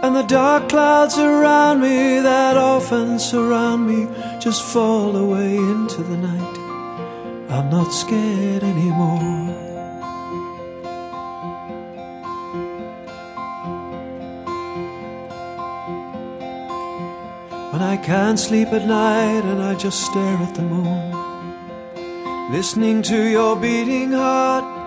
And the dark clouds around me that often surround me just fall away into the night. I'm not scared anymore. When I can't sleep at night and I just stare at the moon, listening to your beating heart,